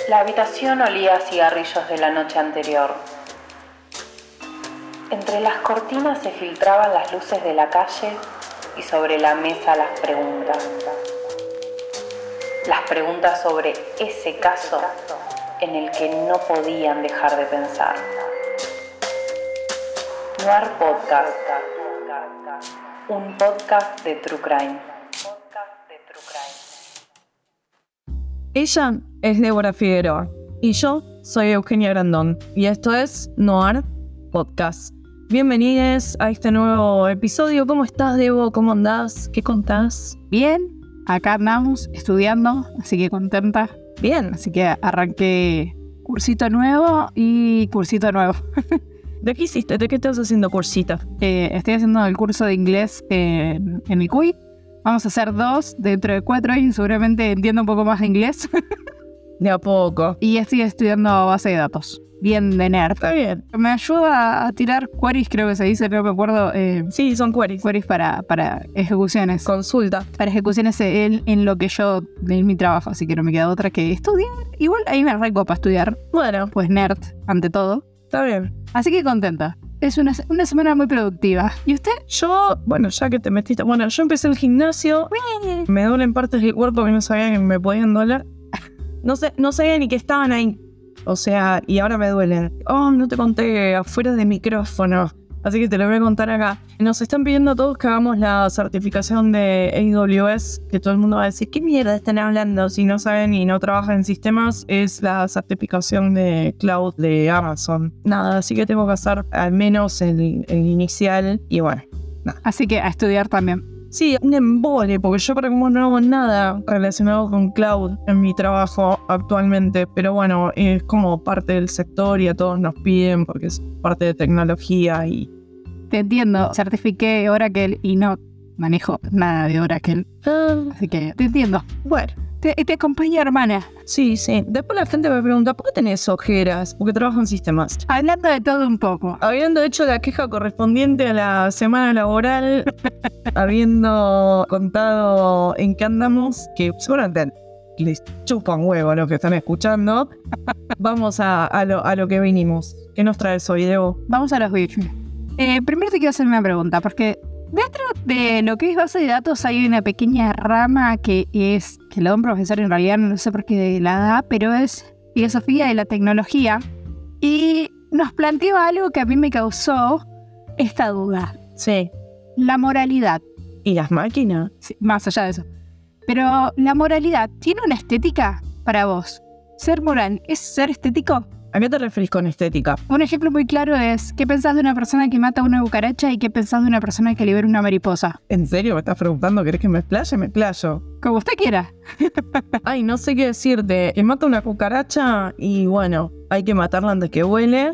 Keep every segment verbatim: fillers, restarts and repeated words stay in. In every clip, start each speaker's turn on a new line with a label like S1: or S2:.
S1: La habitación olía a cigarrillos de la noche anterior. Entre las cortinas se filtraban las luces de la calle y sobre la mesa las preguntas. Las preguntas sobre ese caso en el que no podían dejar de pensar. Noir Podcast. Un podcast de True Crime.
S2: Ella es Débora Figueroa y yo soy Eugenia Grandón y esto es Noir Podcast. Bienvenidos a este nuevo episodio. ¿Cómo estás, Debo? ¿Cómo andás? ¿Qué contás?
S3: Bien, acá andamos estudiando, así que contenta.
S2: Bien.
S3: Así que arranqué cursito nuevo y cursito nuevo.
S2: ¿De qué hiciste? ¿De qué estás haciendo cursita?
S3: Eh, estoy haciendo el curso de inglés en, en el C U I. Vamos a hacer dos dentro de cuatro años, seguramente entiendo un poco más de inglés.
S2: De a poco.
S3: Y estoy estudiando base de datos. Bien de nerd.
S2: Está bien.
S3: Me ayuda a tirar queries, creo que se dice, no me acuerdo. Eh,
S2: Sí, son queries.
S3: queries para, para ejecuciones.
S2: Consulta.
S3: Para ejecuciones en, en lo que yo, en mi trabajo, así que no me queda otra que estudiar. Igual ahí me arranco para estudiar,
S2: Bueno,
S3: pues nerd, ante todo.
S2: está bien.
S3: Así que contenta. Es una, una semana muy productiva. ¿Y usted?
S2: Yo, bueno, ya que te metiste... Bueno, yo empecé el gimnasio. Me duelen partes del cuerpo que no sabía que me podían doler. No sé, no sabía ni que estaban ahí. O sea, y ahora me duelen. Oh, no te conté afuera de micrófono. Así que te lo voy a contar acá. Nos están pidiendo a todos que hagamos la certificación de A W S, que todo el mundo va a decir, ¿qué mierda están hablando? Si no saben y no trabajan en sistemas, es la certificación de cloud de Amazon. Nada, así que tengo que hacer al menos el, el inicial y bueno, nada.
S3: Así que a estudiar también.
S2: Sí, un embole, porque yo para como no hago nada relacionado con cloud en mi trabajo actualmente, pero bueno, es como parte del sector y a todos nos piden porque es parte de tecnología y...
S3: Te entiendo. Certifiqué Oracle y no manejo nada de Oracle.
S2: Ah,
S3: Así que te entiendo.
S2: bueno,
S3: Te, te acompaño, hermana.
S2: sí, sí. Después la gente me pregunta, ¿por qué tenés ojeras? Porque trabajo en sistemas.
S3: Hablando de todo un poco.
S2: Habiendo hecho la queja correspondiente a la semana laboral, habiendo contado en qué andamos, que seguramente les chupan huevo a los que están escuchando, vamos a, a, lo, a lo que vinimos. ¿Qué nos traes hoy, Debo?
S3: Vamos a los bichos. Eh, primero te quiero hacer una pregunta, porque dentro de lo que es base de datos hay una pequeña rama que es, que la da un profesor, en realidad no sé por qué la da, pero es filosofía de la tecnología. Y nos planteó algo que a mí me causó esta duda.
S2: Sí.
S3: La moralidad,
S2: ¿Y las máquinas?
S3: sí, más allá de eso. Pero la moralidad, ¿tiene una estética para vos? ¿Ser moral es ser estético?
S2: ¿A qué te referís con estética?
S3: Un ejemplo muy claro es, ¿qué pensás de una persona que mata a una cucaracha y qué pensás de una persona que libera una mariposa?
S2: ¿En serio me estás preguntando? ¿Querés que me explaye? Me explayo.
S3: Como usted quiera.
S2: Ay, no sé qué decirte. Que mata una cucaracha y bueno, hay que matarla antes que vuele.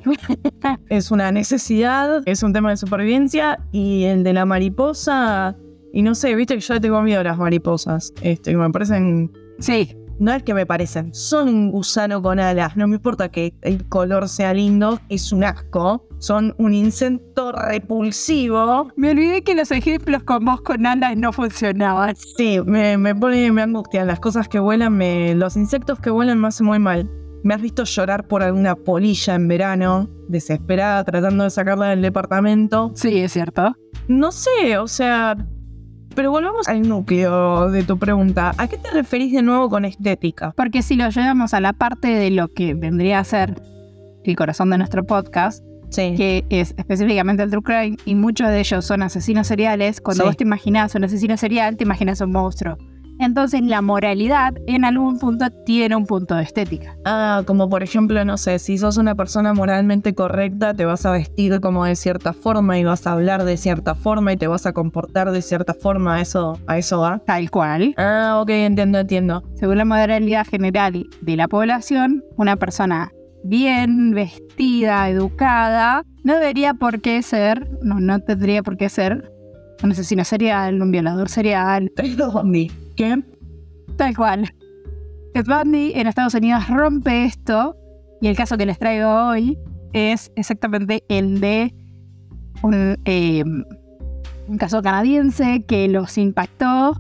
S2: Es una necesidad, es un tema de supervivencia. Y el de la mariposa, y no sé, viste que yo le tengo miedo a las mariposas. Este, me parecen...
S3: Sí.
S2: No es que me parecen, son un gusano con alas. No me importa que el color sea lindo, es un asco. Son un insecto repulsivo.
S3: Me olvidé que los ejemplos con vos con alas no funcionaban.
S2: Sí, me, me pone, me angustian. Las cosas que vuelan, me, los insectos que vuelan me hacen muy mal. ¿Me has visto llorar por alguna polilla en verano? Desesperada, tratando de sacarla del departamento.
S3: Sí, es cierto.
S2: No sé, o sea... Pero volvamos al núcleo de tu pregunta. ¿A qué te referís de nuevo con estética?
S3: Porque si lo llevamos a la parte de lo que vendría a ser el corazón de nuestro podcast,
S2: Sí.
S3: que es específicamente el True Crime, y muchos de ellos son asesinos seriales, cuando
S2: Sí.
S3: vos te imaginás un asesino serial, te imaginas un monstruo. Entonces la moralidad en algún punto tiene un punto de estética.
S2: Ah, como por ejemplo, no sé, si sos una persona moralmente correcta, te vas a vestir como de cierta forma y vas a hablar de cierta forma y te vas a comportar de cierta forma, ¿eso, a eso va?
S3: Tal cual.
S2: Ah, ok, entiendo, entiendo.
S3: Según la moralidad general de la población, una persona bien vestida, educada, no debería por qué ser, no, no tendría por qué ser un asesino serial, un violador serial.
S2: Ted Bundy. ¿Qué?
S3: Tal cual. Ted Bundy en Estados Unidos rompe esto, y el caso que les traigo hoy es exactamente el de un, eh, un caso canadiense que los impactó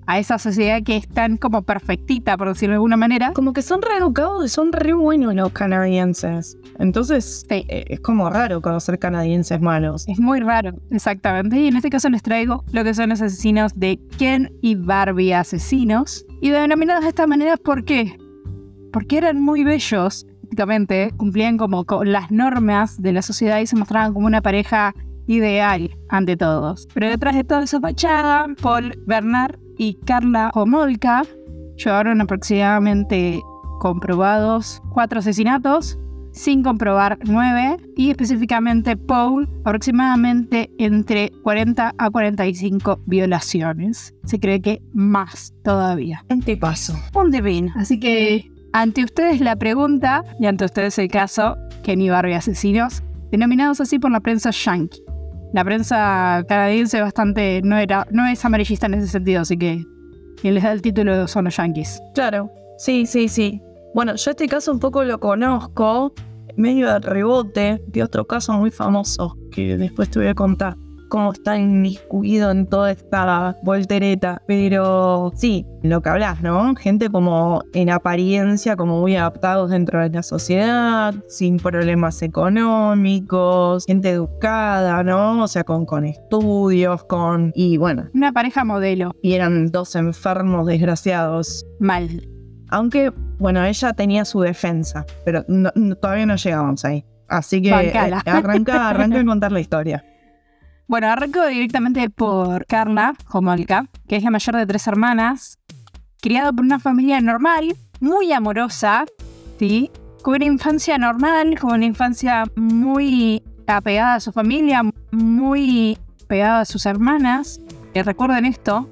S3: a esa sociedad que es tan como perfectita, por decirlo de alguna manera.
S2: Como que son re educados y son re buenos los canadienses. Entonces,
S3: Sí.
S2: eh, es como raro conocer canadienses malos.
S3: Es muy raro, exactamente. Y en este caso les traigo lo que son los asesinos de Ken y Barbie asesinos. Y denominados de esta manera, ¿por qué? Porque eran muy bellos, prácticamente, cumplían como con las normas de la sociedad y se mostraban como una pareja ideal ante todos. Pero detrás de toda esa fachada, Paul Bernard y Karla Homolka llevaron aproximadamente comprobados cuatro asesinatos, sin comprobar nueve, y específicamente Paul aproximadamente entre cuarenta a cuarenta y cinco violaciones. Se cree que más todavía.
S2: Un tipazo.
S3: Un divino. Así que ante ustedes la pregunta y ante ustedes el caso, Ken y Barbie asesinos, denominados así por la prensa yankee. La prensa canadiense bastante no era no es amarillista en ese sentido, así que quien les da el título son los yankees.
S2: Claro. Sí, sí, sí. Bueno, yo este caso un poco lo conozco, medio de rebote, de otro caso muy famoso que después te voy a contar cómo está inmiscuido en toda esta voltereta. Pero sí, lo que hablas, ¿no? Gente como en apariencia, como muy adaptados dentro de la sociedad, sin problemas económicos, gente educada, ¿no? O sea, con, con estudios, con... Y bueno,
S3: Una pareja modelo.
S2: y eran dos enfermos desgraciados.
S3: Mal.
S2: Aunque, bueno, ella tenía su defensa, pero no, no, todavía no llegamos ahí. Así que
S3: Bancala.
S2: eh, arranca, arranca a contar la historia.
S3: Bueno, arranco directamente por Karla Homolka, que es la mayor de tres hermanas, criada por una familia normal, muy amorosa, ¿sí? Con una infancia normal, con una infancia muy apegada a su familia, muy apegada a sus hermanas. Y recuerden esto,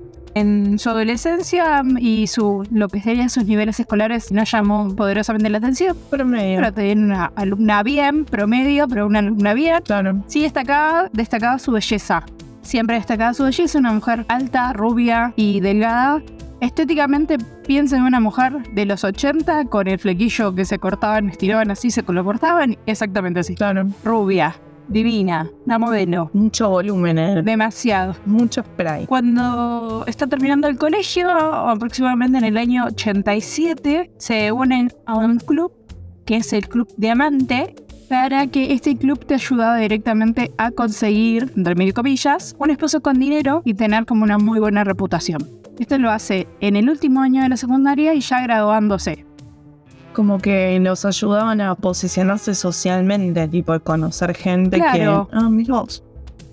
S3: en su adolescencia y su, lo que serían sus niveles escolares no llamó poderosamente la atención,
S2: Promedio.
S3: pero tenía una alumna bien, promedio, pero una alumna bien.
S2: Claro.
S3: Sí destacaba, destacaba su belleza. Siempre destacaba su belleza, una mujer alta, rubia y delgada. Estéticamente piensa en una mujer de los ochenta con el flequillo que se cortaban, estiraban así, se lo cortaban, exactamente así.
S2: Claro.
S3: Rubia, divina, una modelo.
S2: Mucho volumen, eh.
S3: Demasiado.
S2: Mucho spray.
S3: Cuando está terminando el colegio, aproximadamente en el año ochenta y siete, se unen a un club, que es el Club Diamante, para que este club te ayudaba directamente a conseguir, entre mil comillas, un esposo con dinero y tener como una muy buena reputación. Esto lo hace en el último año de la secundaria y ya graduándose.
S2: Como que los ayudaban a posicionarse socialmente, tipo, conocer gente
S3: Claro.
S2: que... Ah, mirá vos.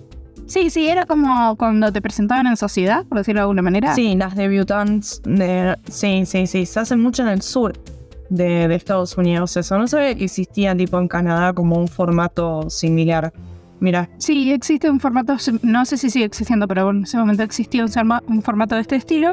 S3: Sí, sí, era como cuando te presentaban en sociedad, por decirlo de alguna manera.
S2: Sí, las debutantes de... Sí, sí, sí. Se hace mucho en el sur de, de Estados Unidos eso. No sabía que existía, tipo, en Canadá como un formato similar. Mira,
S3: Sí, existe un formato, no sé si sigue existiendo, pero en ese momento existía un, forma- un formato de este estilo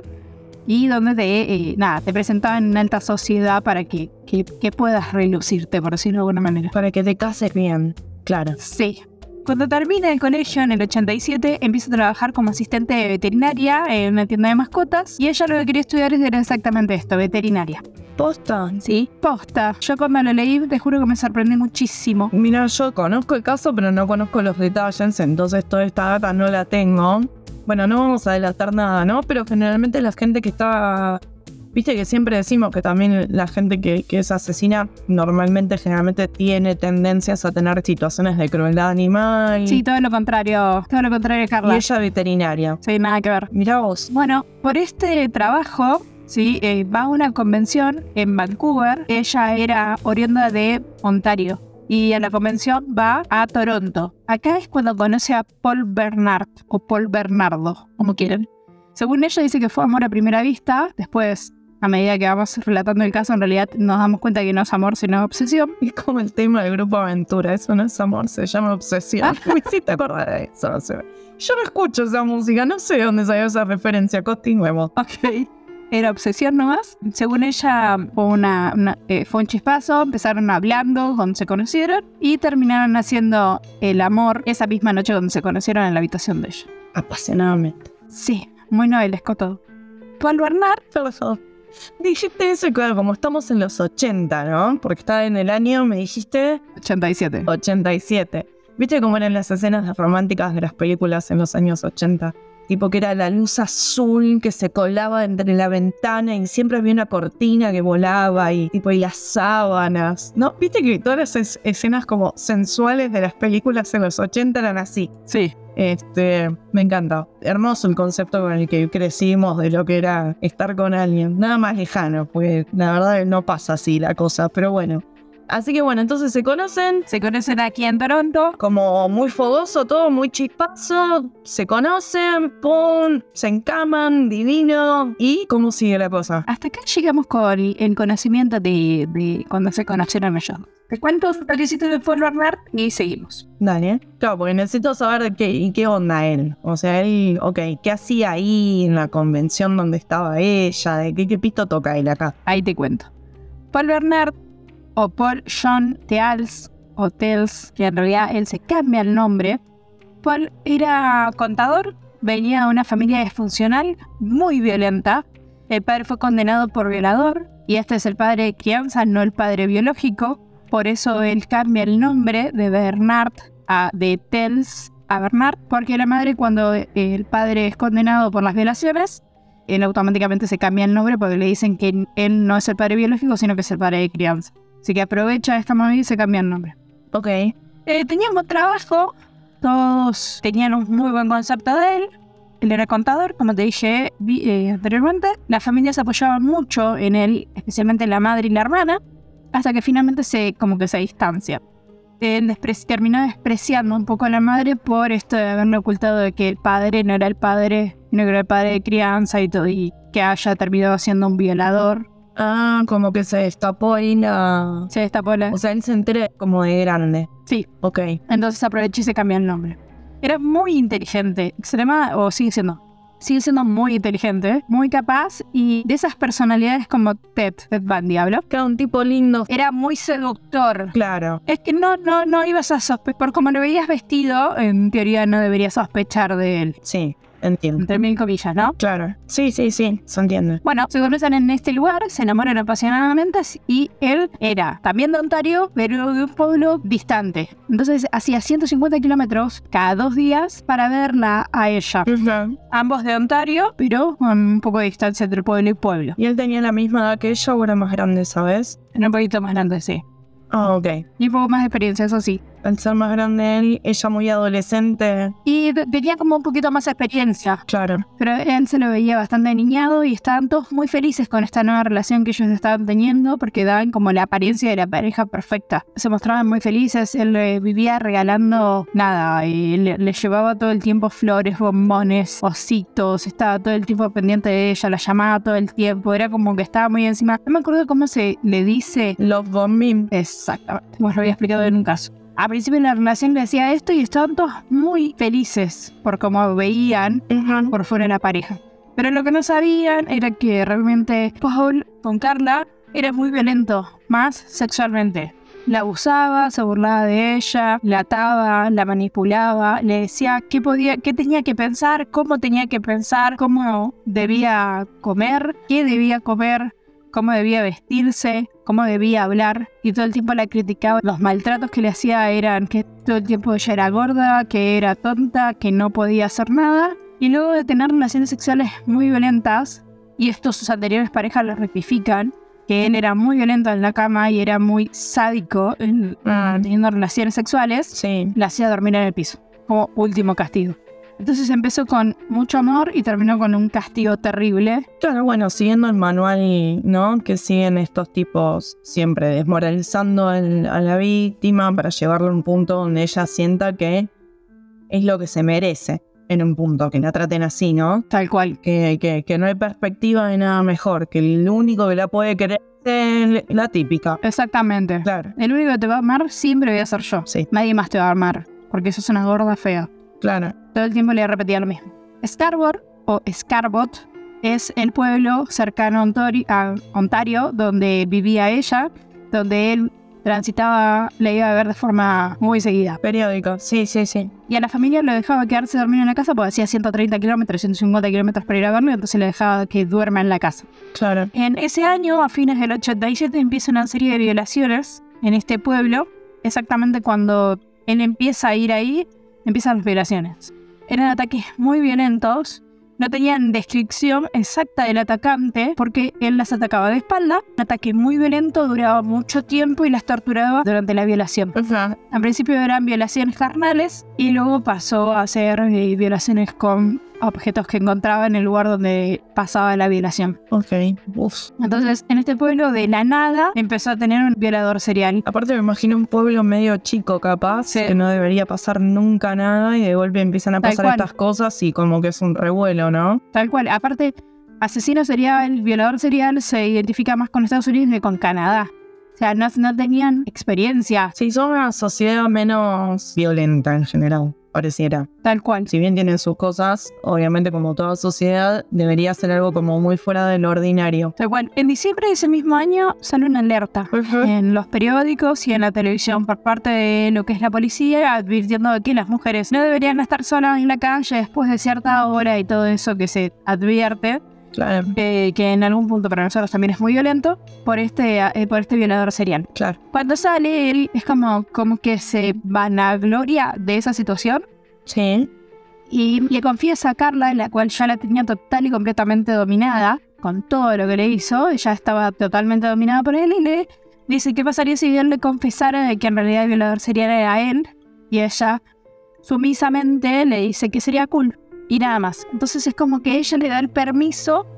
S3: y donde te, eh, nada, te presentaban en alta sociedad para que, que, que puedas relucirte, por decirlo de alguna manera.
S2: para que te cases bien. Claro.
S3: Sí. Cuando termina el colegio en el ochenta y siete, empieza a trabajar como asistente de veterinaria en una tienda de mascotas y ella lo que quería estudiar era exactamente esto, veterinaria.
S2: ¿Posta?
S3: Sí, posta. Yo cuando lo leí, te juro que me sorprendí muchísimo.
S2: Mira, yo conozco el caso, pero no conozco los detalles, entonces toda esta data no la tengo. Bueno, no vamos a adelantar nada, ¿no? Pero generalmente la gente que está... Viste que siempre decimos que también la gente que, que es asesina normalmente, generalmente tiene tendencias a tener situaciones de crueldad animal.
S3: Sí, todo lo contrario. Todo lo contrario,
S2: Y
S3: Carla.
S2: ella veterinaria.
S3: Sí, nada que ver.
S2: Mirá vos.
S3: Bueno, por este trabajo, sí, eh, va a una convención en Vancouver. Ella era oriunda de Ontario. Y a la convención va a Toronto. Acá es cuando conoce a Paul Bernard, o Paul Bernardo, como quieran. Según ella dice que fue amor a primera vista. Después, a medida que vamos relatando el caso, en realidad nos damos cuenta que no es amor, sino obsesión.
S2: Es como el tema del grupo Aventura. Eso no es amor, se llama obsesión. Me hiciste acordar de eso. No sé. Yo no escucho esa música, no sé de dónde salió esa referencia. Continuemos.
S3: Ok. Era obsesión nomás. Según ella, fue, una, una- eh, fue un chispazo, empezaron hablando cuando se conocieron y terminaron haciendo el amor esa misma noche cuando se conocieron en la habitación de ella.
S2: Apasionadamente.
S3: Sí, muy novelesco todo. Paul Bernard,
S2: Perdón. Dijiste eso y claro, como estamos en los ochenta, ¿no? Porque está en el año, me dijiste,
S3: ochenta y siete.
S2: ochenta y siete. ¿Viste cómo eran las escenas románticas de las películas en los años ochenta? tipo que era la luz azul que se colaba entre la ventana y siempre había una cortina que volaba y tipo y las sábanas, ¿no? Viste que todas las es- escenas como sensuales de las películas en los ochenta eran así.
S3: Sí.
S2: Este, me encanta. Hermoso el concepto con el que crecimos de lo que era estar con alguien. Nada más lejano, porque la verdad no pasa así la cosa, pero bueno. Así que bueno, entonces se conocen,
S3: Se conocen aquí en Toronto.
S2: como muy fogoso todo, muy chispazo, se conocen, pum, se encaman, divino. ¿Y cómo sigue la cosa?
S3: Hasta acá llegamos con el conocimiento de, de cuando se conocieron ellos. Te cuento un toquecito de Paul Bernard y seguimos.
S2: Dale. Claro, porque necesito saber qué, qué onda él. O sea, él, ok, ¿qué hacía ahí en la convención donde estaba ella? ¿De qué, qué pito toca él acá?
S3: Ahí te cuento. Paul Bernard, o Paul John Teals, o Teals, que en realidad él se cambia el nombre. Paul era contador, venía de una familia disfuncional muy violenta. El padre fue condenado por violador, y este es el padre de crianza, no el padre biológico. Por eso él cambia el nombre de Bernard a de Teals a Bernard, porque la madre, cuando el padre es condenado por las violaciones, él automáticamente se cambia el nombre porque le dicen que él no es el padre biológico, sino que es el padre de crianza. Así que aprovecha esta movida y se cambia el nombre.
S2: Ok.
S3: Eh, tenía un buen trabajo, todos tenían un muy buen concepto de él. Él era contador, como te dije vi, eh, anteriormente. Las familias se apoyaban mucho en él, especialmente la madre y la hermana, hasta que finalmente se, como que se distancia. Él despre- terminó despreciando un poco a la madre por esto de haberle ocultado de que el padre no era el padre, sino que era el padre de crianza y todo, y que haya terminado siendo un violador.
S2: Ah, como que se destapó ahí la...
S3: Se destapó la...
S2: O sea, él se entera como de grande.
S3: Sí,
S2: Ok.
S3: entonces aprovechó y se cambió el nombre. Era muy inteligente, extrema, o sigue siendo, sigue siendo muy inteligente, muy capaz, y de esas personalidades como Ted, Ted Bundy, ¿hablo?
S2: Era un tipo lindo.
S3: Era muy seductor.
S2: Claro.
S3: Es que no, no, no ibas a sospechar, por como lo veías vestido, en teoría no deberías sospechar de él.
S2: Sí, entiendo.
S3: Entre mil comillas, ¿no?
S2: Claro. Sí, sí, sí, se entiende.
S3: Bueno, se conocen en este lugar, se enamoran apasionadamente y él era también de Ontario, pero de un pueblo distante. Entonces hacía ciento cincuenta kilómetros cada dos días para verla a ella.
S2: Ujú.
S3: Ambos de Ontario, pero con un poco de distancia entre pueblo y pueblo.
S2: ¿Y él tenía la misma edad que ella o era más grande, sabes?
S3: Era un poquito más grande, sí.
S2: Ah, ok.
S3: Y un poco más de experiencia, eso sí.
S2: Al ser más grande él, ella muy adolescente.
S3: Y t- tenía como un poquito más de experiencia.
S2: Claro.
S3: Pero él se lo veía bastante niñado y estaban todos muy felices con esta nueva relación que ellos estaban teniendo porque daban como la apariencia de la pareja perfecta. Se mostraban muy felices, él eh, vivía regalando nada, y le, le llevaba todo el tiempo flores, bombones, ositos, estaba todo el tiempo pendiente de ella, la llamaba todo el tiempo, era como que estaba muy encima. No me acuerdo cómo se le dice.
S2: Love bombing.
S3: Exactamente, como lo había explicado en un caso. Al principio de la relación le decía esto y estaban todos muy felices por cómo veían
S2: Ujú.
S3: por fuera de la pareja. Pero lo que no sabían era que realmente Paul con Carla era muy violento, más sexualmente. La abusaba, se burlaba de ella, la ataba, la manipulaba, le decía qué podía, qué tenía que pensar, cómo tenía que pensar, cómo debía comer, qué debía comer, cómo debía vestirse, cómo debía hablar, y todo el tiempo la criticaba. Los maltratos que le hacía eran que todo el tiempo ella era gorda, que era tonta, que no podía hacer nada. Y luego de tener relaciones sexuales muy violentas, y estos sus anteriores parejas lo rectifican, que él era muy violento en la cama y era muy sádico en,
S2: Ah.
S3: teniendo relaciones sexuales,
S2: Sí.
S3: la hacía dormir en el piso, como último castigo. Entonces empezó con mucho amor y terminó con un castigo terrible.
S2: Claro, bueno, siguiendo el manual, ¿no? Que siguen estos tipos siempre desmoralizando al- a la víctima para llevarla a un punto donde ella sienta que es lo que se merece. En un punto, que la traten así, ¿no?
S3: Tal cual.
S2: Que, que, que no hay perspectiva de nada mejor, que el único que la puede querer es la típica.
S3: Exactamente.
S2: Claro,
S3: El único que te va a amar siempre voy a ser yo.
S2: sí,
S3: Nadie más te va a amar, porque sos una gorda fea.
S2: claro.
S3: Todo el tiempo le repetía lo mismo. Scarborough, o Scarborough, es el pueblo cercano a Ontario, a Ontario, donde vivía ella, donde él transitaba, le iba a ver de forma muy seguida.
S2: Periódico, sí, sí, sí.
S3: Y a la familia lo dejaba quedarse dormido en la casa porque hacía ciento treinta kilómetros, ciento cincuenta kilómetros para ir a verlo, y entonces le dejaba que duerma en la casa.
S2: Claro.
S3: En ese año, a fines del ochenta y siete, empieza una serie de violaciones en este pueblo. Exactamente cuando él empieza a ir ahí, empiezan las violaciones. eran ataques muy violentos. No tenían descripción exacta del atacante porque él las atacaba de espalda. Un ataque muy violento, duraba mucho tiempo y las torturaba durante la violación.
S2: O sea,
S3: Al principio eran violaciones carnales y luego pasó a ser eh, violaciones con objetos que encontraba en el lugar donde pasaba la violación.
S2: ok. Uf.
S3: Entonces, en este pueblo de la nada empezó a tener un violador serial.
S2: Aparte me imagino un pueblo medio chico capaz,
S3: Sí.
S2: que no debería pasar nunca nada y de golpe empiezan a
S3: Tal
S2: pasar
S3: cual.
S2: estas cosas y como que es un revuelo, ¿no?
S3: Tal cual. Aparte, asesino serial, violador serial se identifica más con Estados Unidos que con Canadá. O sea, no, no tenían experiencia.
S2: Sí, son una sociedad menos violenta en general, pareciera.
S3: Tal cual.
S2: Si bien tienen sus cosas, obviamente como toda sociedad, debería ser algo como muy fuera de lo ordinario.
S3: Tal cual. En diciembre de ese mismo año sale una alerta en los periódicos y en la televisión por parte de lo que es la policía, advirtiendo de que las mujeres no deberían estar solas en la calle después de cierta hora y todo eso que se advierte,
S2: Claro,
S3: eh, que en algún punto para nosotros también es muy violento, por este, eh, por este violador serial.
S2: claro.
S3: Cuando sale él, es como, como que se vanagloria de esa situación
S2: Sí,
S3: y le confiesa a Carla, la cual ya la tenía total y completamente dominada con todo lo que le hizo. Ella estaba totalmente dominada por él y le dice qué pasaría si él le confesara de que en realidad el violador serial era él, y ella sumisamente le dice que sería cool y nada más. Entonces es como que ella le da el permiso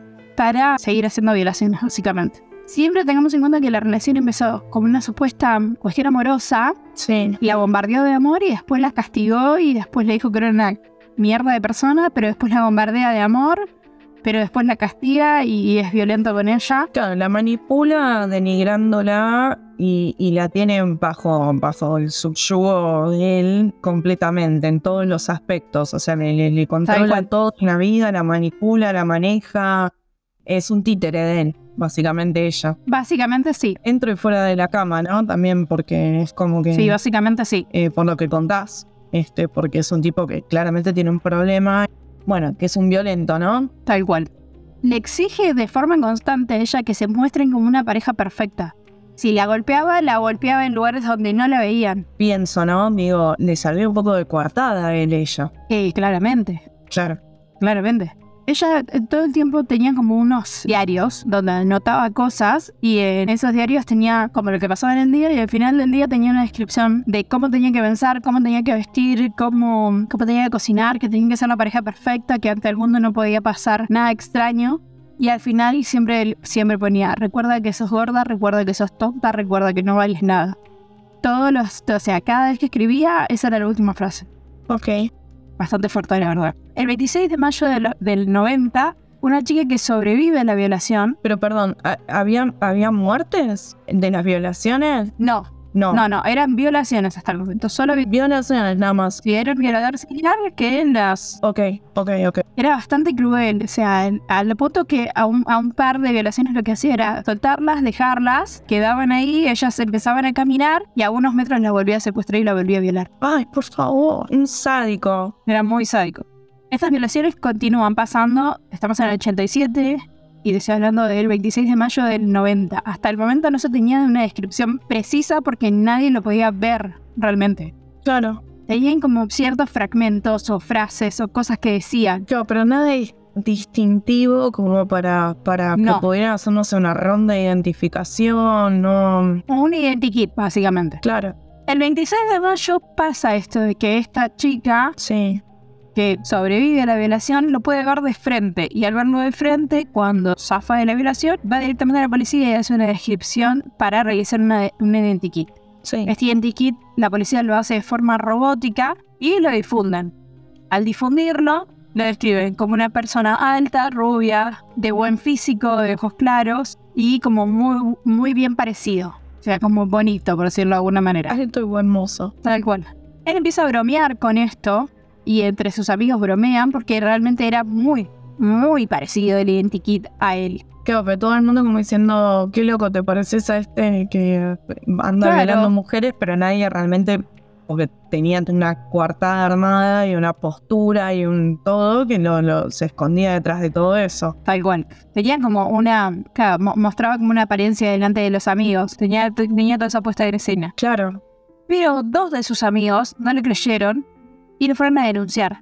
S3: para seguir haciendo violaciones, básicamente. Siempre tengamos en cuenta que la relación empezó como una supuesta cuestión amorosa,
S2: sí.
S3: la bombardeó de amor y después la castigó y después le dijo que era una mierda de persona, pero después la bombardea de amor, pero después la castiga y es violento con ella.
S2: Claro, la manipula denigrándola y, y la tiene bajo, bajo el subyugo de él completamente, en todos los aspectos. O sea, le, le, le controla
S3: cual.
S2: todo en la vida, la manipula, la maneja. Es un títere de él, básicamente ella.
S3: Básicamente sí,
S2: Dentro y fuera de la cama, ¿no? También porque es como que...
S3: sí, básicamente sí.
S2: eh, por lo que contás, este, porque es un tipo que claramente tiene un problema. Bueno, que es un violento, ¿no?
S3: Tal cual. Le exige de forma constante a ella que se muestren como una pareja perfecta. Si la golpeaba, la golpeaba en lugares donde no la veían.
S2: Pienso, ¿no? Digo, le salió un poco de coartada a él, ella.
S3: Eh, claramente,
S2: Claro.
S3: claramente. Ella eh, todo el tiempo tenía como unos diarios donde anotaba cosas y en esos diarios tenía como lo que pasaba en el día y al final del día tenía una descripción de cómo tenía que pensar, cómo tenía que vestir, cómo, cómo tenía que cocinar, que tenía que ser una pareja perfecta, que ante el mundo no podía pasar nada extraño. Y al final siempre, siempre ponía, recuerda que sos gorda, recuerda que sos tonta, recuerda que no vales nada. Todos los, o sea, cada vez que escribía, esa era la última frase.
S2: Ok.
S3: Bastante fuerte, la verdad. El veintiséis de mayo de lo- del noventa, una chica que sobrevive a la violación...
S2: Pero perdón, ¿ha- ¿había, ¿había muertes de las violaciones?
S3: No,
S2: No.
S3: no, no, eran violaciones hasta el momento. Solo vi-
S2: Violaciones nada más.
S3: si era un violador serial que las...
S2: Ok, ok, ok.
S3: Era bastante cruel, o sea, al punto que a un, a un par de violaciones lo que hacía era soltarlas, dejarlas, quedaban ahí, ellas empezaban a caminar y a unos metros la volvía a secuestrar y la volvía a violar.
S2: Ay, por favor, un sádico.
S3: Era muy sádico. Estas violaciones continúan pasando, estamos en el ochenta y siete y estoy hablando del veintiséis de mayo del noventa. Hasta el momento no se tenía una descripción precisa porque nadie lo podía ver realmente.
S2: Claro.
S3: Tenían como ciertos fragmentos o frases o cosas que decían.
S2: Claro, pero nada es distintivo como para, para
S3: No.
S2: que pudieran hacernos una ronda de identificación, no.
S3: Un identikit, básicamente.
S2: Claro,
S3: El veintiséis de mayo pasa esto de que esta chica
S2: sí.
S3: que sobrevive a la violación lo puede ver de frente. Y al verlo de frente, cuando zafa de la violación, va directamente a la policía y hace una descripción para realizar una, un identikit.
S2: Sí.
S3: Este identikit la policía lo hace de forma robótica y lo difunden. Al difundirlo, lo describen como una persona alta, rubia, de buen físico, de ojos claros y como muy, muy bien parecido. O sea, como bonito, por decirlo de alguna manera.
S2: Estoy buen mozo.
S3: Tal cual. Él empieza a bromear con esto y entre sus amigos bromean porque realmente era muy, muy parecido el identikit a él.
S2: Claro, pero todo el mundo como diciendo, qué loco te pareces a este que anda
S3: Claro.
S2: violando mujeres, pero nadie realmente, porque tenía una coartada armada y una postura y un todo que lo, lo- se escondía detrás de todo eso.
S3: Tal cual. Tenía como una... Claro, mo- mostraba como una apariencia delante de los amigos. Tenía, tenía toda esa puesta en escena.
S2: Claro.
S3: Pero dos de sus amigos no le creyeron y lo fueron a denunciar.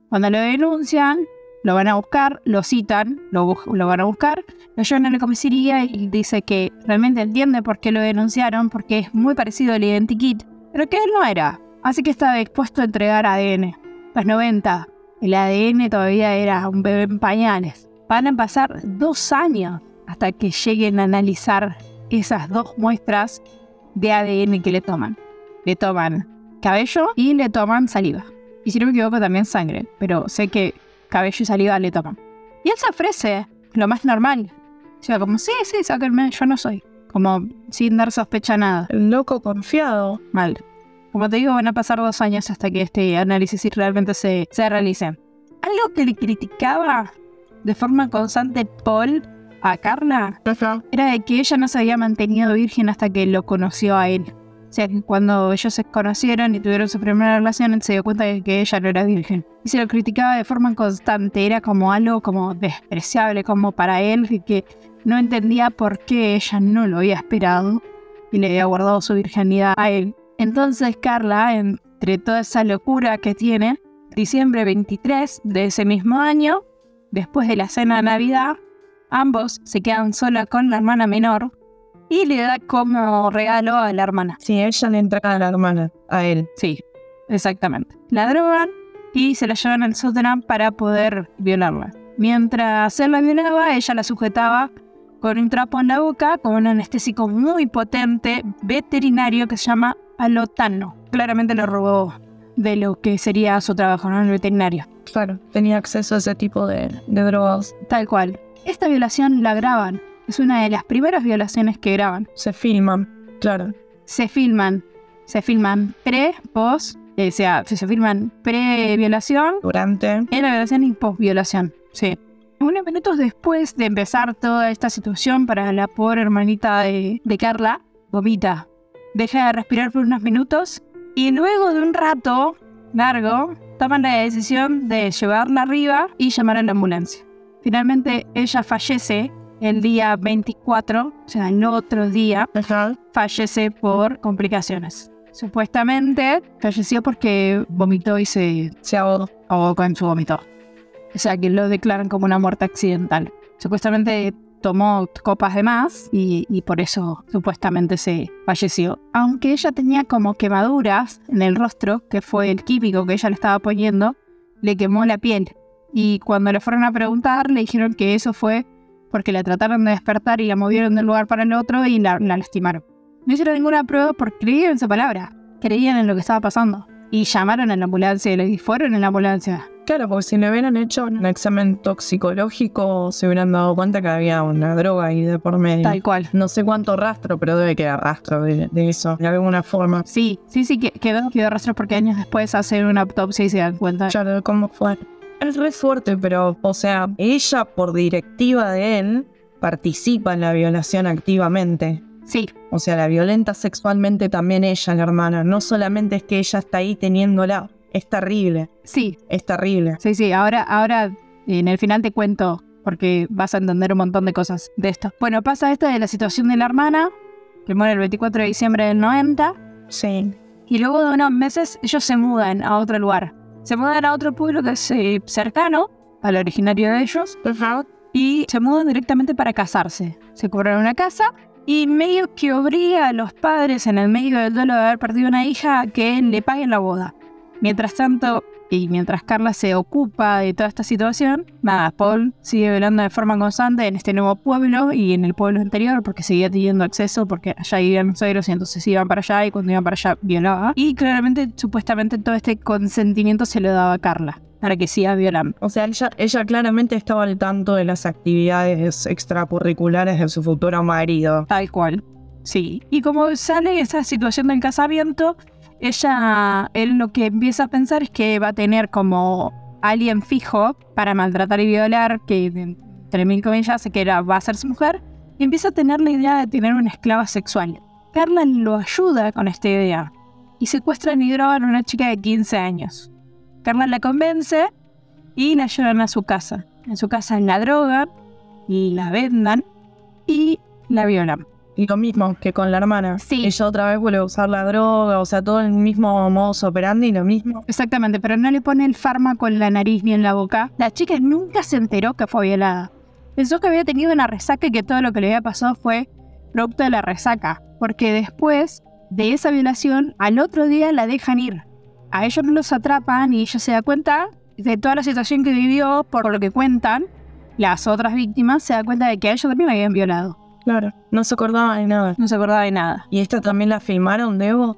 S3: Cuando lo denuncian, lo van a buscar, lo citan, lo, bu- lo van a buscar, lo llevan a la comisaría y dice que realmente entiende por qué lo denunciaron, porque es muy parecido al identikit, pero que él no era. Así que estaba dispuesto a entregar A D N. Los noventa, el A D N todavía era un bebé en pañales. Van a pasar dos años hasta que lleguen a analizar esas dos muestras de A D N que le toman. Le toman cabello y le toman saliva. Y si no me equivoco también sangre, pero sé que cabello y saliva le toman. Y él se ofrece, lo más normal. O sea, como, sí, sí, sáquenme, yo no soy. Como sin dar sospecha nada.
S2: El loco confiado.
S3: Mal. Como te digo, van a pasar dos años hasta que este análisis realmente se, se realice. Algo que le criticaba de forma constante Paul a Carla era de que ella no se había mantenido virgen hasta que lo conoció a él. O sea, que cuando ellos se conocieron y tuvieron su primera relación, él se dio cuenta de que ella no era virgen. Y se lo criticaba de forma constante, era como algo como despreciable, como para él, que no entendía por qué ella no lo había esperado y le había guardado su virginidad a él. Entonces Carla, entre toda esa locura que tiene, diciembre veintitrés de ese mismo año, después de la cena de Navidad, ambos se quedan sola con la hermana menor y le da como regalo a la hermana.
S2: Sí, ella le entrega a la hermana, a él.
S3: Sí, exactamente. La drogan y se la llevan al sótano para poder violarla. Mientras él la violaba, ella la sujetaba con un trapo en la boca, con un anestésico muy potente veterinario que se llama alotano. Claramente lo robó de lo que sería su trabajo, ¿no? El veterinario.
S2: Claro, tenía acceso a ese tipo de, de drogas.
S3: Tal cual. Esta violación la graban. Es una de las primeras violaciones que graban.
S2: Se filman, claro.
S3: Se filman. Se filman pre, post, o sea, se filman pre-violación,
S2: Durante.
S3: en la violación y post-violación. Sí. Unos minutos después de empezar toda esta situación para la pobre hermanita de, de Carla, vomita. Deja de respirar por unos minutos y luego de un rato largo toman la decisión de llevarla arriba y llamar a la ambulancia. Finalmente ella fallece el día veinticuatro, o sea, el otro día,
S2: Ajá.
S3: fallece por complicaciones. Supuestamente falleció porque vomitó y se
S2: Se ahogó.
S3: ahogó con su vómito. O sea, que lo declaran como una muerte accidental. Supuestamente tomó copas de más y, y por eso supuestamente se falleció. Aunque ella tenía como quemaduras en el rostro, que fue el químico que ella le estaba poniendo, le quemó la piel. Y cuando le fueron a preguntar, le dijeron que eso fue porque la trataron de despertar y la movieron de un lugar para el otro y la, la lastimaron. No hicieron ninguna prueba porque creían en su palabra, creían en lo que estaba pasando. Y llamaron a la ambulancia y fueron en la ambulancia.
S2: Claro, porque si le hubieran hecho un examen toxicológico, se hubieran dado cuenta que había una droga ahí de por medio.
S3: Tal cual.
S2: No sé cuánto rastro, pero debe quedar rastro de, de eso, de alguna forma.
S3: Sí, sí, sí, que- quedó, quedó rastro porque años después hacen una autopsia y se dan cuenta.
S2: Claro, de cómo fue. Es re fuerte, pero, o sea, ella por directiva de él participa en la violación activamente.
S3: Sí,
S2: O sea, la violenta sexualmente también ella, la hermana. No solamente es que ella está ahí teniéndola. Es terrible,
S3: sí,
S2: es terrible.
S3: sí, sí. Ahora, ahora en el final te cuento porque vas a entender un montón de cosas de esto. Bueno, pasa esto de la situación de la hermana, que muere el veinticuatro de diciembre del noventa.
S2: Sí.
S3: Y luego de unos meses ellos se mudan a otro lugar. Se mudan a otro pueblo que es eh, cercano al originario de ellos.
S2: Ajá.
S3: Y se mudan directamente para casarse. Se compraron una casa y medio que obliga a los padres en el medio del duelo de haber perdido una hija a que le paguen la boda. Mientras tanto, y mientras Carla se ocupa de toda esta situación, nada, Paul sigue violando de forma constante en este nuevo pueblo y en el pueblo anterior porque seguía teniendo acceso, porque allá vivían los suegros y entonces iban para allá y cuando iban para allá violaba. Y claramente, supuestamente, todo este consentimiento se lo daba a Carla para que siga violando.
S2: O sea, ella, ella claramente estaba al tanto de las actividades extracurriculares de su futuro marido.
S3: Tal cual, sí. Y como sale esa situación del casamiento, ella, él lo que empieza a pensar es que va a tener como alguien fijo para maltratar y violar, que entre mil comillas que era, va a ser su mujer, y empieza a tener la idea de tener una esclava sexual. Carla lo ayuda con esta idea y secuestran y drogan a una chica de quince años. Carla la convence y la llevan a su casa. En su casa la drogan, la vendan y la violan.
S2: Y lo mismo que con la hermana.
S3: Sí.
S2: Ella otra vez vuelve a usar la droga, o sea, todo el mismo modus operandi, lo mismo.
S3: Exactamente, pero no le pone el fármaco en la nariz ni en la boca. La chica nunca se enteró que fue violada. Pensó que había tenido una resaca y que todo lo que le había pasado fue producto de la resaca. Porque después de esa violación, al otro día la dejan ir. A ellos no los atrapan y ella se da cuenta de toda la situación que vivió, por lo que cuentan las otras víctimas, se da cuenta de que a ellos también la habían violado.
S2: Claro, no se acordaba de nada.
S3: No se acordaba de nada.
S2: ¿Y esta también la filmaron, Debo?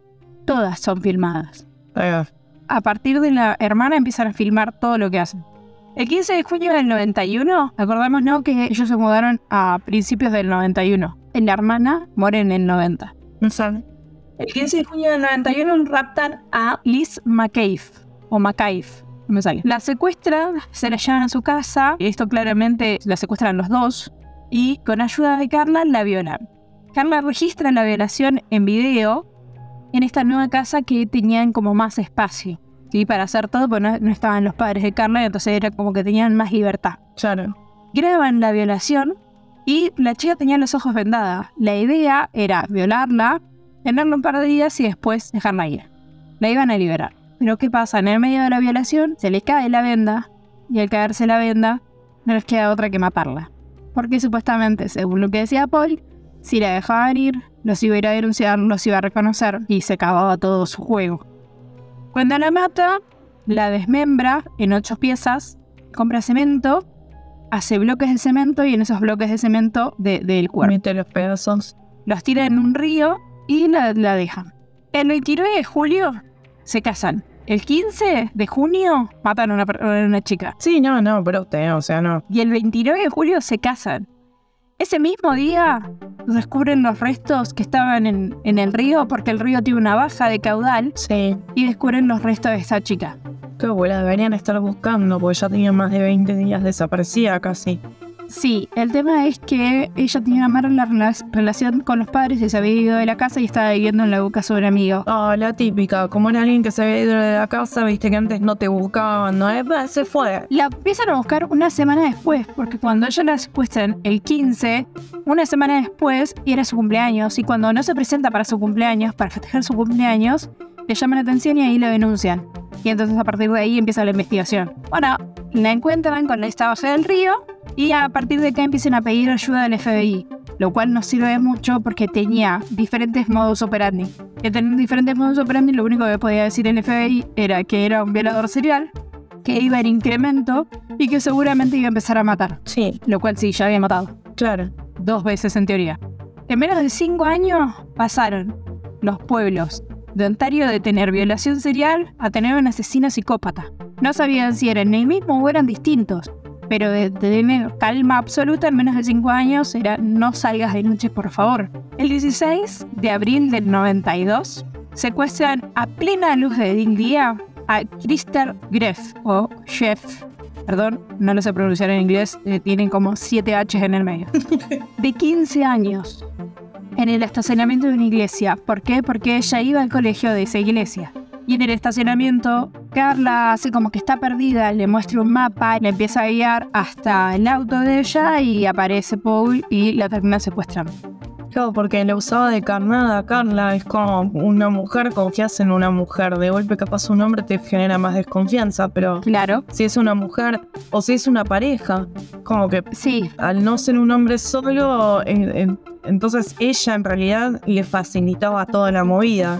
S3: Todas son filmadas.
S2: Ah,
S3: A partir de la hermana empiezan a filmar todo lo que hacen. El quince de junio del noventa y uno, acordamos, ¿no?, que ellos se mudaron a principios del noventa y uno. La hermana muere en el noventa.
S2: no sabe.
S3: El quince de junio del noventa y uno raptan a Liz McCabe, o McCabe, no me sale. La secuestran, se la llevan a su casa, y esto claramente la secuestran los dos, y con ayuda de Carla la violan. Carla registra la violación en video en esta nueva casa que tenían como más espacio, ¿sí?, para hacer todo, porque no, no estaban los padres de Carla, entonces era como que tenían más libertad.
S2: Claro.
S3: Graban la violación y la chica tenía los ojos vendados. La idea era violarla, tenerla un par de días y después dejarla ir. La iban a liberar. Pero ¿qué pasa? En el medio de la violación se les cae la venda y al caerse la venda no les queda otra que matarla. Porque supuestamente, según lo que decía Paul, si la dejaban ir, los iba a ir a denunciar, los iba a reconocer y se acababa todo su juego. Cuando la mata, la desmembra en ocho piezas, compra cemento, hace bloques de cemento y en esos bloques de cemento de, del cuerpo
S2: Mete los pedazos.
S3: los tira en un río y la, la dejan. El veintinueve de julio se casan. El quince de junio matan a una, a una chica.
S2: Sí, no, no, pero usted, o sea, no.
S3: Y el veintinueve de julio se casan. Ese mismo día descubren los restos que estaban en, en el río, porque el río tiene una baja de caudal,
S2: Sí.
S3: y descubren los restos de esa chica.
S2: Qué abuela, deberían estar buscando, porque ya tenía más de veinte días desaparecida casi.
S3: Sí, el tema es que ella tenía una mala rela- relación con los padres y se había ido de la casa y estaba viviendo en la casa de un amigo.
S2: Ah, la típica, como era alguien que se había ido de la casa, viste que antes no te buscaban, ¿no? Eh, bah, se fue.
S3: La empiezan a buscar una semana después, porque cuando ella la secuestran el quince, una semana después era su cumpleaños, y cuando no se presenta para su cumpleaños, para festejar su cumpleaños, le llaman la atención y ahí la denuncian. Y entonces a partir de ahí empieza la investigación. Bueno, la encuentran con esta baja del río y a partir de acá empiezan a pedir ayuda del F B I, lo cual nos sirve mucho porque tenía diferentes modus operandi. Que tener diferentes modus operandi, lo único que podía decir el F B I era que era un violador serial, que iba en incremento y que seguramente iba a empezar a matar.
S2: Sí,
S3: Lo cual sí, ya había matado.
S2: claro.
S3: Dos veces en teoría. En menos de cinco años pasaron los pueblos de Ontario de tener violación serial a tener un asesino psicópata. No sabían si eran el mismo o eran distintos, pero de, de tener calma absoluta en menos de cinco años era no salgas de noche, por favor. El dieciséis de abril del noventa y dos secuestran a plena luz del día a Christer Greff, o Chef, perdón, no lo sé pronunciar en inglés, eh, tienen como siete H's en el medio, de quince años, en el estacionamiento de una iglesia. ¿Por qué? Porque ella iba al colegio de esa iglesia. Y en el estacionamiento, Carla hace como que está perdida, le muestra un mapa, le empieza a guiar hasta el auto de ella y aparece Paul y la termina secuestrando.
S2: Claro, porque le usaba de carnada a Carla, es como una mujer, confías en una mujer, de golpe capaz un hombre te genera más desconfianza, pero
S3: Claro,
S2: si es una mujer o si es una pareja, como que
S3: sí,
S2: al no ser un hombre solo, en- en- entonces ella en realidad le facilitaba toda la movida.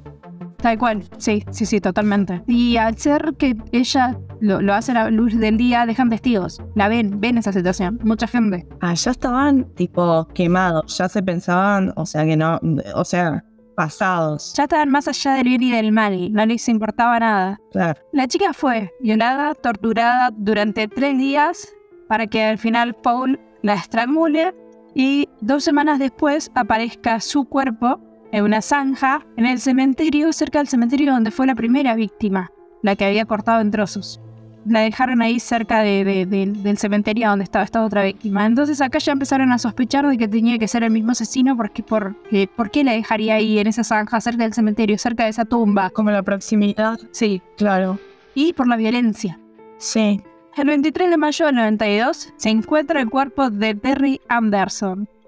S3: tal cual, sí, sí, sí, totalmente. Y al ser que ella lo, lo hace a la luz del día, dejan testigos, la ven, ven esa situación, mucha gente.
S2: Ah, ya estaban tipo quemados, ya se pensaban, o sea que no, o sea, pasados.
S3: Ya estaban más allá del bien y del mal, no les importaba nada.
S2: Claro.
S3: La chica fue violada, torturada durante tres días para que al final Paul la estrangule y dos semanas después aparezca su cuerpo en una zanja en el cementerio, cerca del cementerio donde fue la primera víctima, la que había cortado en trozos. La dejaron ahí cerca de, de- de- del cementerio donde estaba esta otra víctima. Entonces acá ya empezaron a sospechar de que tenía que ser el mismo asesino, porque por, que- ¿por qué la dejaría ahí en esa zanja, cerca del cementerio, cerca de esa tumba?
S2: Como la proximidad.
S3: Sí,
S2: Claro.
S3: y por la violencia.
S2: Sí.
S3: El veintitrés de mayo del noventa y dos se encuentra el cuerpo de Terry Anderson.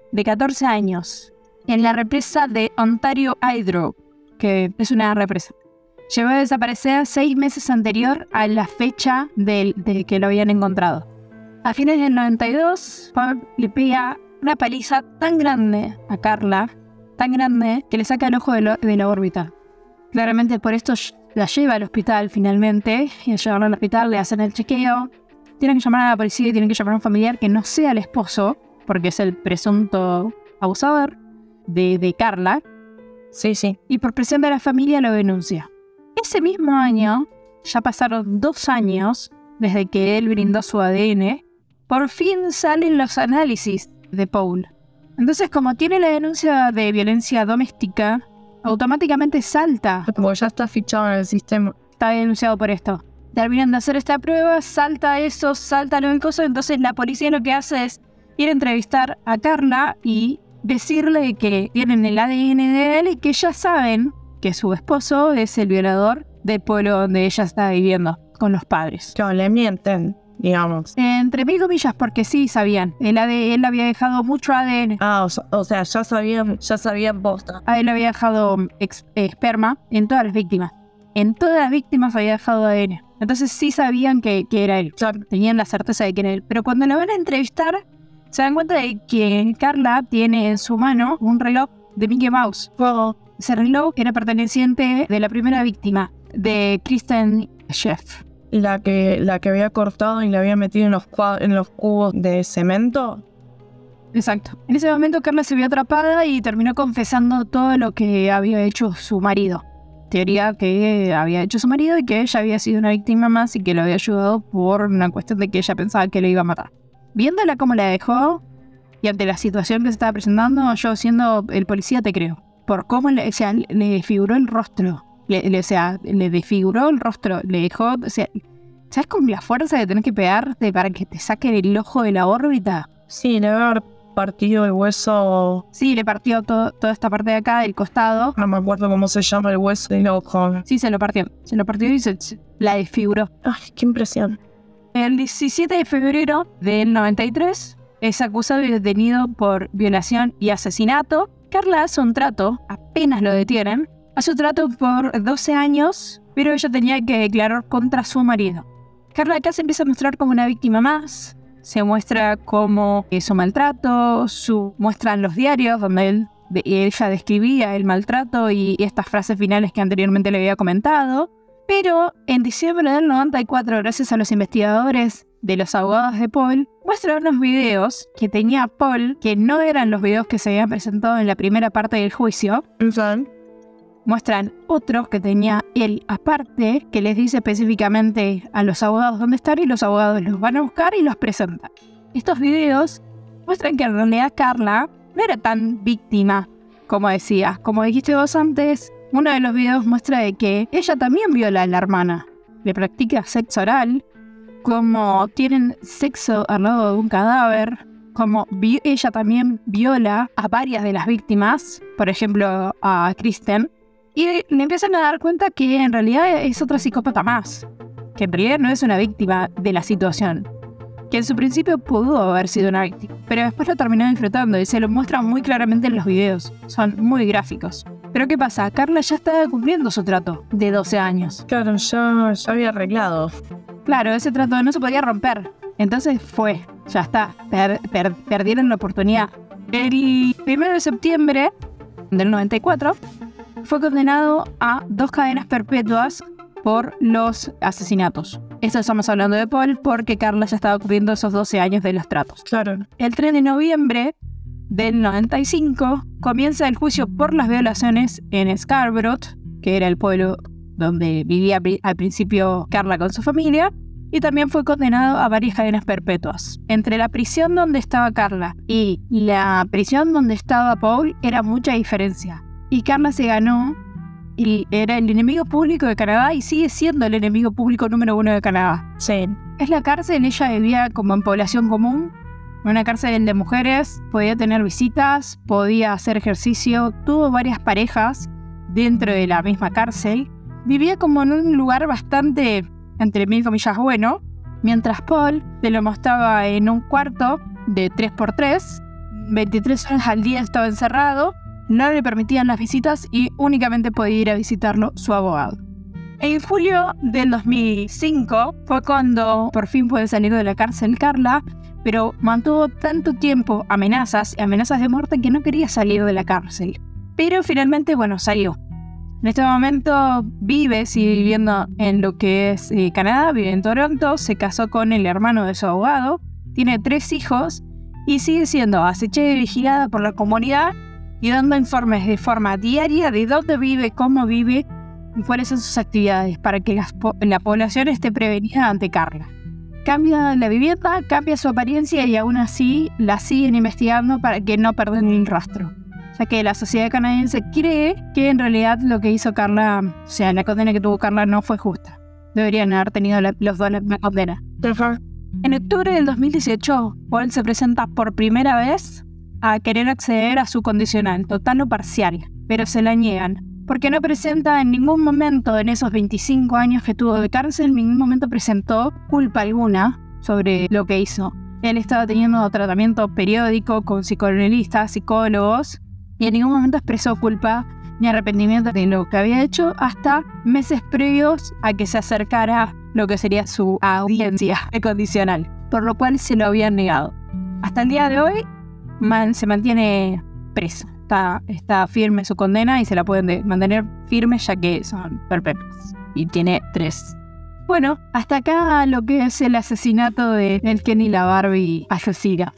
S3: de catorce años, en la represa de Ontario Hydro, que es una represa. Llegó a desaparecer seis meses anterior a la fecha de, de que lo habían encontrado. A fines del noventa y dos, Paul le pega una paliza tan grande a Carla, tan grande, que le saca el ojo de, lo, de la órbita. Claramente por esto la lleva al hospital finalmente, y al llevarla al hospital le hacen el chequeo. Tienen que llamar a la policía y tienen que llamar a un familiar que no sea el esposo, porque es el presunto abusador de, de Carla.
S2: Sí, sí.
S3: Y por presión de la familia lo denuncia. Ese mismo año, ya pasaron dos años desde que él brindó su A D N, por fin salen los análisis de Paul. Entonces, como tiene la denuncia de violencia doméstica, automáticamente salta.
S2: Como ya está fichado en el sistema.
S3: Está denunciado por esto. Terminan de hacer esta prueba, salta eso, salta lo cosa, entonces la policía lo que hace es ir a entrevistar a Carla y decirle que tienen el A D N de él y que ya saben que su esposo es el violador del pueblo donde ella está viviendo con los padres.
S2: Claro, le mienten, digamos.
S3: Entre mil comillas, porque sí sabían. Él, él había dejado mucho A D N.
S2: Ah, o, o sea, ya sabían, ya sabían posta.
S3: A él había dejado ex, eh, esperma en todas las víctimas. En todas las víctimas había dejado A D N. Entonces sí sabían que, que era él. Claro, tenían la certeza de que era él. Pero cuando lo van a entrevistar, se dan cuenta de que Carla tiene en su mano un reloj de Mickey Mouse.
S2: Oh.
S3: Ese reloj era perteneciente de la primera víctima, de Kristen Sheff.
S2: La que, la que había cortado y le había metido en los, en los cubos de cemento.
S3: Exacto. En ese momento Carla se vio atrapada y terminó confesando todo lo que había hecho su marido. Teoría que había hecho su marido y que ella había sido una víctima más y que lo había ayudado por una cuestión de que ella pensaba que le iba a matar. Viéndola cómo la dejó y ante la situación que se estaba presentando, yo siendo el policía te creo. Por cómo le, o sea, le desfiguró el rostro. Le, le, o sea, le desfiguró el rostro. Le dejó, o sea, ¿sabes con la fuerza de tener que pegarte para que te saquen el ojo de la órbita?
S2: Sí, le debe haber partido el hueso.
S3: Sí, le partió todo, toda esta parte de acá, del costado.
S2: No me acuerdo cómo se llama el hueso del ojo.
S3: Sí, se lo partió. Se lo partió y se, se la desfiguró.
S2: Ay, qué impresión.
S3: El diecisiete de febrero del noventa y tres es acusado y detenido por violación y asesinato. Carla hace un trato, apenas lo detienen. Hace un trato por doce años, pero ella tenía que declarar contra su marido. Carla acá se empieza a mostrar como una víctima más. Se muestra como su maltrato, su, muestran los diarios donde él, de, ella describía el maltrato y, y estas frases finales que anteriormente le había comentado. Pero en diciembre del noventa y cuatro, gracias a los investigadores de los abogados de Paul, muestran unos videos que tenía Paul, que no eran los videos que se habían presentado en la primera parte del juicio.
S2: ¿Sí?
S3: Muestran otros que tenía él aparte, que les dice específicamente a los abogados dónde están y los abogados los van a buscar y los presentan. Estos videos muestran que en realidad Carla no era tan víctima como decías. Como dijiste vos antes, uno de los videos muestra de que ella también viola a la hermana. Le practica sexo oral, como tienen sexo al lado de un cadáver, como vi- ella también viola a varias de las víctimas, por ejemplo a Kristen. Y le empiezan a dar cuenta que en realidad es otra psicópata más, que en realidad no es una víctima de la situación, que en su principio pudo haber sido una víctima, pero después lo terminó disfrutando y se lo muestra muy claramente en los videos, son muy gráficos. Pero ¿qué pasa? Carla ya estaba cumpliendo su trato de doce años.
S2: Claro, ya, ya había arreglado.
S3: Claro, ese trato no se podía romper, entonces fue, ya está, per- per- perdieron la oportunidad. El primero de septiembre del noventa y cuatro fue condenado a dos cadenas perpetuas por los asesinatos. Esto estamos hablando de Paul porque Carla ya estaba cumpliendo esos doce años de los tratos.
S2: Claro.
S3: El tres de noviembre del noventa y cinco comienza el juicio por las violaciones en Scarborough, que era el pueblo donde vivía al principio Carla con su familia, y también fue condenado a varias cadenas perpetuas. Entre la prisión donde estaba Carla y la prisión donde estaba Paul era mucha diferencia. Y Carla se ganó y era el enemigo público de Canadá y sigue siendo el enemigo público número uno de Canadá.
S2: Sí.
S3: Es la cárcel, ella vivía como en población común, en una cárcel de mujeres, podía tener visitas, podía hacer ejercicio, tuvo varias parejas dentro de la misma cárcel. Vivía como en un lugar bastante, entre mil comillas, bueno, mientras Paul se lo mostraba en un cuarto de tres por tres, veintitrés horas al día estaba encerrado, no le permitían las visitas y únicamente podía ir a visitarlo su abogado. En julio del dos mil cinco fue cuando por fin puede salir de la cárcel Carla, pero mantuvo tanto tiempo amenazas y amenazas de muerte que no quería salir de la cárcel. Pero finalmente, bueno, salió. En este momento vive, sigue viviendo en lo que es eh, Canadá, vive en Toronto, se casó con el hermano de su abogado, tiene tres hijos y sigue siendo acechada y vigilada por la comunidad y dando informes de forma diaria de dónde vive, cómo vive y cuáles son sus actividades para que las po- la población esté prevenida ante Carla. Cambia la vivienda, cambia su apariencia y aún así la siguen investigando para que no pierdan el rastro. Ya que la sociedad canadiense cree que en realidad lo que hizo Carla, o sea, la condena que tuvo Carla no fue justa. Deberían haber tenido la, los dos la misma condena. En octubre del dos mil dieciocho, Paul se presenta por primera vez a querer acceder a su condicional, total o parcial, pero se la niegan. Porque no presenta en ningún momento en esos veinticinco años que tuvo de cárcel, en ningún momento presentó culpa alguna sobre lo que hizo. Él estaba teniendo tratamiento periódico con psicoanalistas, psicólogos, y en ningún momento expresó culpa ni arrepentimiento de lo que había hecho hasta meses previos a que se acercara lo que sería su audiencia condicional, por lo cual se lo habían negado. Hasta el día de hoy man, se mantiene preso. Está, está firme su condena y se la pueden de, mantener firme ya que son perpetuos. Y tiene tres. Bueno, hasta acá lo que es el asesinato de el Kenny la Barbie asesina.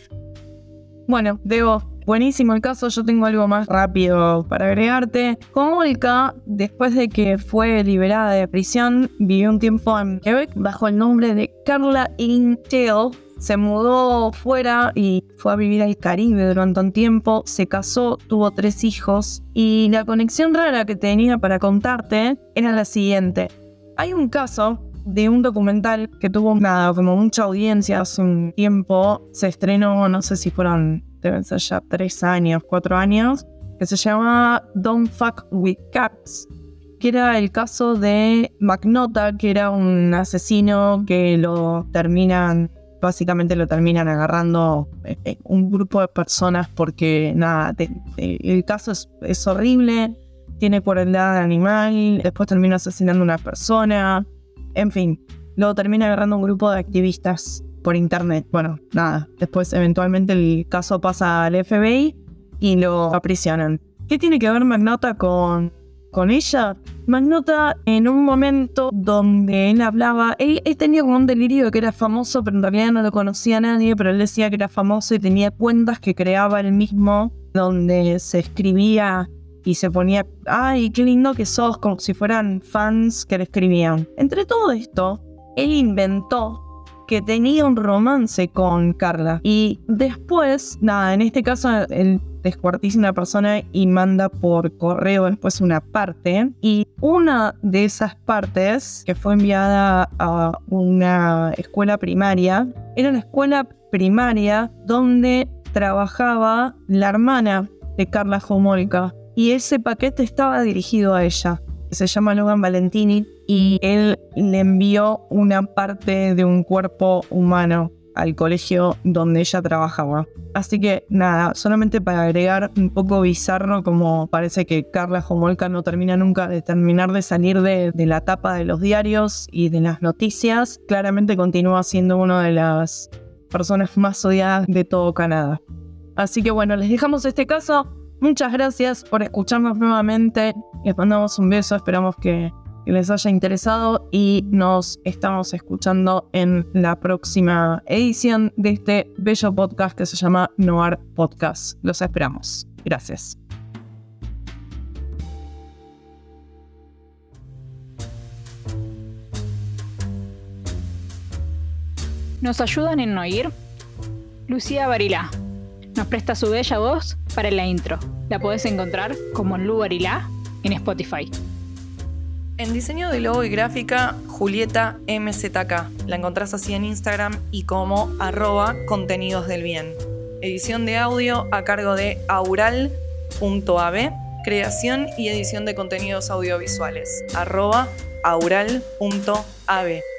S2: Bueno, Debo, buenísimo el caso. Yo tengo algo más rápido para agregarte. Olga, después de que fue liberada de prisión, vivió un tiempo en Quebec bajo el nombre de Carla Eileen Teal. Se mudó fuera y fue a vivir al Caribe durante un tiempo, se casó, tuvo tres hijos y la conexión rara que tenía para contarte era la siguiente. Hay un caso de un documental que tuvo nada, como mucha audiencia hace un tiempo, se estrenó, no sé si fueron, deben ser ya tres años, cuatro años, que se llama Don't Fuck With Cats, que era el caso de McNaughton, que era un asesino que lo terminan... Básicamente lo terminan agarrando eh, un grupo de personas porque, nada, te, te, el caso es, es horrible, tiene crueldad animal, después termina asesinando a una persona, en fin, luego termina agarrando un grupo de activistas por internet. Bueno, nada, después eventualmente el caso pasa al F B I y lo aprisionan. ¿Qué tiene que ver McNaughton con, con ella? McNaughton, en un momento donde él hablaba, él, él tenía como un delirio de que era famoso, pero en realidad no lo conocía a nadie, pero él decía que era famoso y tenía cuentas que creaba él mismo, donde se escribía y se ponía, ay, qué lindo que sos, como si fueran fans que le escribían. Entre todo esto, él inventó que tenía un romance con Carla. Y después, nada, en este caso, él descuartiza a una persona y manda por correo después una parte. Y una de esas partes, que fue enviada a una escuela primaria, era una escuela primaria donde trabajaba la hermana de Carla Homolka. Y ese paquete estaba dirigido a ella. Se llama Logan Valentini y él le envió una parte de un cuerpo humano al colegio donde ella trabajaba. Así que nada, solamente para agregar un poco bizarro, como parece que Carla Homolka no termina nunca de terminar de salir de, de la tapa de los diarios y de las noticias, claramente continúa siendo una de las personas más odiadas de todo Canadá. Así que bueno, les dejamos este caso. Muchas gracias por escucharnos nuevamente. Les mandamos un beso, esperamos que, que les haya interesado y nos estamos escuchando en la próxima edición de este bello podcast que se llama Noir Podcast. Los esperamos. Gracias.
S4: ¿Nos ayudan en oír? Lucía Barilá nos presta su bella voz para la intro. La podés encontrar como Lu Barilá en Spotify.
S5: En diseño de logo y gráfica, Julieta M Z K. La encontrás así en Instagram y como arroba contenidos del bien. Edición de audio a cargo de aural punto a b. Creación y edición de contenidos audiovisuales, arroba aural punto a b.